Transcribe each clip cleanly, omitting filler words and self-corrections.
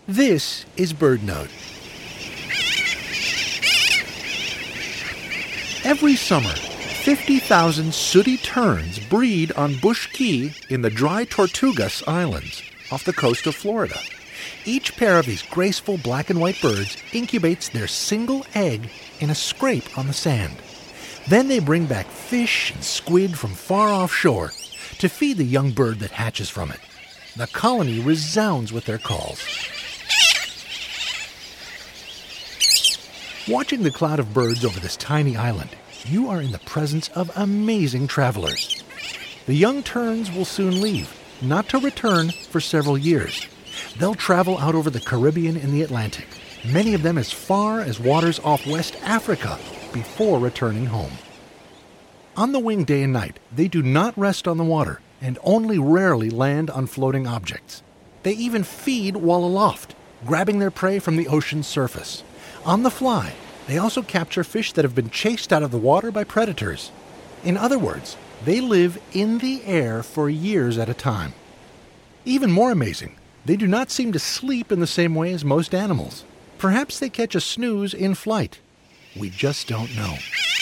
This is BirdNote. Every summer, 50,000 sooty terns breed on Bush Key in the dry Tortugas Islands off the coast of Florida. Each pair of these graceful black and white birds incubates their single egg in a scrape on the sand. Then they bring back fish and squid from far offshore to feed the young bird that hatches from it. The colony resounds with their calls. Watching the cloud of birds over this tiny island, you are in the presence of amazing travelers. The young terns will soon leave, not to return for several years. They'll travel out over the Caribbean and the Atlantic, many of them as far as waters off West Africa, before returning home. On the wing day and night, they do not rest on the water and only rarely land on floating objects. They even feed while aloft, grabbing their prey from the ocean's surface. On the fly, they also capture fish that have been chased out of the water by predators. In other words, they live in the air for years at a time. Even more amazing, they do not seem to sleep in the same way as most animals. Perhaps they catch a snooze in flight. We just don't know.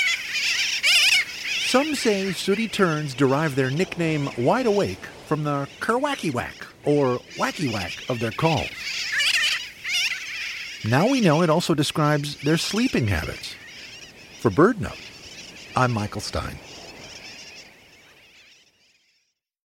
Some say sooty terns derive their nickname Wide Awake from the kerwacky-wack or wacky-wack of their calls. Now we know it also describes their sleeping habits. For BirdNote, I'm Michael Stein.